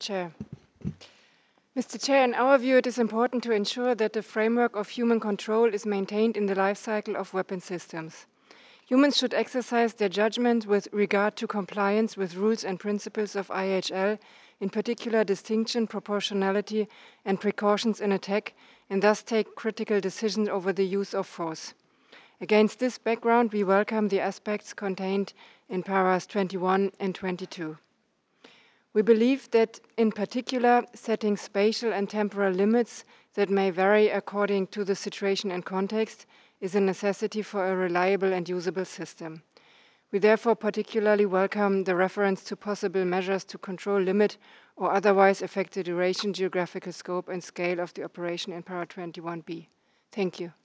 Chair. Mr. Chair, in our view, it is important to ensure that the framework of human control is maintained in the life cycle of weapon systems. Humans should exercise their judgment with regard to compliance with rules and principles of IHL, in particular distinction, proportionality, and precautions in attack, and thus take critical decisions over the use of force. Against this background, we welcome the aspects contained in paragraphs 21 and 22. We believe that, in particular, setting spatial and temporal limits that may vary according to the situation and context is a necessity for a reliable and usable system. We therefore particularly welcome the reference to possible measures to control, limit, or otherwise affect the duration, geographical scope, and scale of the operation in para 21b. Thank you.